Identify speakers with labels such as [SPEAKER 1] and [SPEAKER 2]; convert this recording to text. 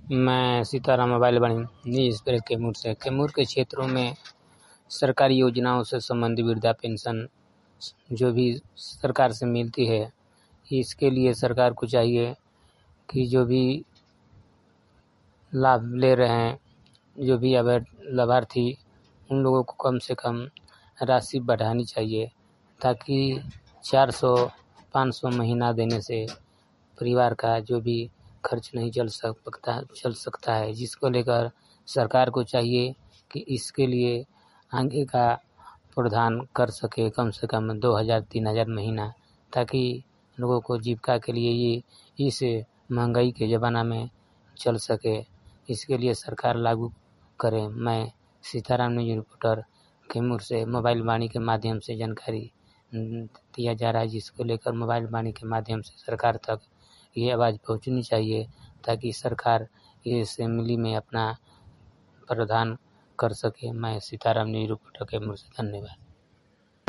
[SPEAKER 1] मैं Sitaram mobile newspaper Kaimur के क्षेत्रों में सरकारी योजनाओं से संबंधित वृद्धा पेंशन जो भी सरकार से मिलती है, इसके लिए सरकार को चाहिए कि जो भी लाभ ले रहे हैं, जो भी लाभार्थी, उन लोगों को कम से कम राशि बढ़ानी चाहिए, ताकि 400-500 महीना देने से परिवार का जो भी खर्च नहीं चल सकता है, जिसको लेकर सरकार को चाहिए कि इसके लिए आगे का प्रावधान कर सके, कम से कम 2000-3000 महीना, ताकि लोगों को जीविका के लिए ये इस महंगाई के ज़माना में चल सके। इसके लिए सरकार लागू करे। मैं सीताराम न्यूज़ रिपोर्टर कैमूर से मोबाइल वाणी के माध्यम से जानकारी दिया जा रहा है, जिसको लेकर मोबाइल वाणी के माध्यम से सरकार तक ये आवाज़ पहुंचनी चाहिए, ताकि सरकार ये असेंबली में अपना प्रावधान कर सके। मैं सीताराम न्यूज़ रिपोर्टर कैमूर से, धन्यवाद।